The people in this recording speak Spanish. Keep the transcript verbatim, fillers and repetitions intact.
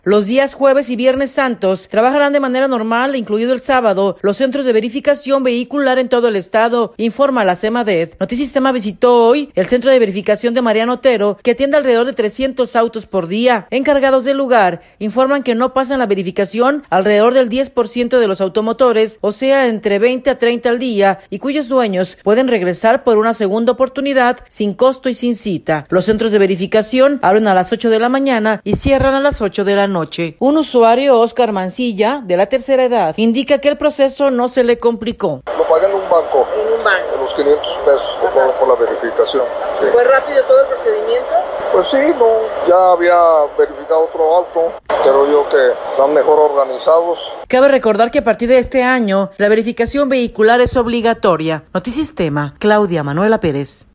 Los días jueves y viernes santos trabajarán de manera normal, incluido el sábado, los centros de verificación vehicular en todo el estado, informa la Semadef. Notisistema visitó hoy el centro de verificación de Mariano Otero, que atiende alrededor de trescientos autos por día. Encargados del lugar informan que no pasan la verificación alrededor del diez por ciento de los automotores, o sea, entre veinte a treinta al día, y cuyos dueños pueden regresar por una segunda oportunidad sin costo y sin cita. Los centros de verificación abren a las ocho de la mañana y cierran a las ocho de la noche. Un usuario, Oscar Mancilla, de la tercera edad, indica que el proceso no se le complicó. Lo pagué en un banco. En un banco. Los quinientos pesos por, por la verificación. Sí. ¿Fue rápido todo el procedimiento? Pues sí, no, ya había verificado otro auto. Creo yo que están mejor organizados. Cabe recordar que a partir de este año, la verificación vehicular es obligatoria. Notisistema, Claudia Manuela Pérez.